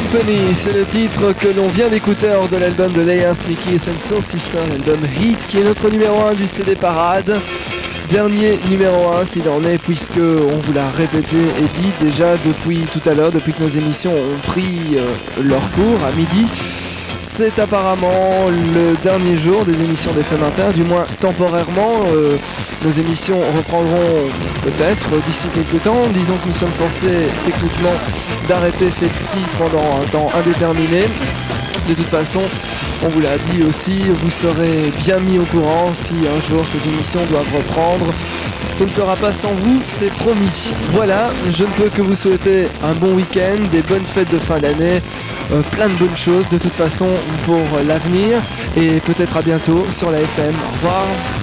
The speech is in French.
Company, c'est le titre que l'on vient d'écouter hors de l'album de Layers, Mickey and Soul Sister, l'album Heat, qui est notre numéro 1 du CD Parade. Dernier numéro 1 s'il en est, puisque on vous l'a répété et dit déjà depuis tout à l'heure, depuis que nos émissions ont pris leur cours à midi. C'est apparemment le dernier jour des émissions d'FM Inter, du moins temporairement. Nos émissions reprendront peut-être d'ici quelques temps. Disons que nous sommes forcés techniquement d'arrêter celle-ci pendant un temps indéterminé. De toute façon, on vous l'a dit aussi, vous serez bien mis au courant si un jour ces émissions doivent reprendre. Ce ne sera pas sans vous, c'est promis. Voilà, je ne peux que vous souhaiter un bon week-end, des bonnes fêtes de fin d'année, plein de bonnes choses de toute façon pour l'avenir et peut-être à bientôt sur la FM. Au revoir.